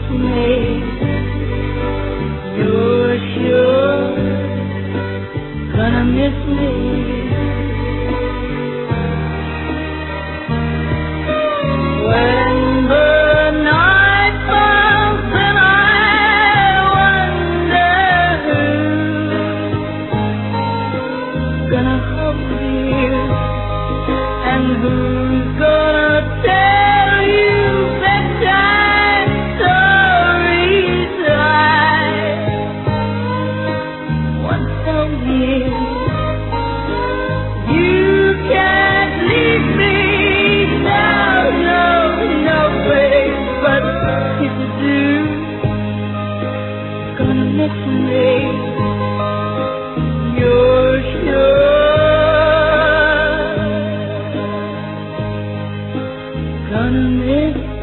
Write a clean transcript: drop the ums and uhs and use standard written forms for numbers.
me. You're sure gonna miss me. When the night falls and I wonder who's gonna hold you and who's gonna tell you bedtime stories. I once told you you can't leave me now, no way. But if you do, gonna miss me. You're sure gonna miss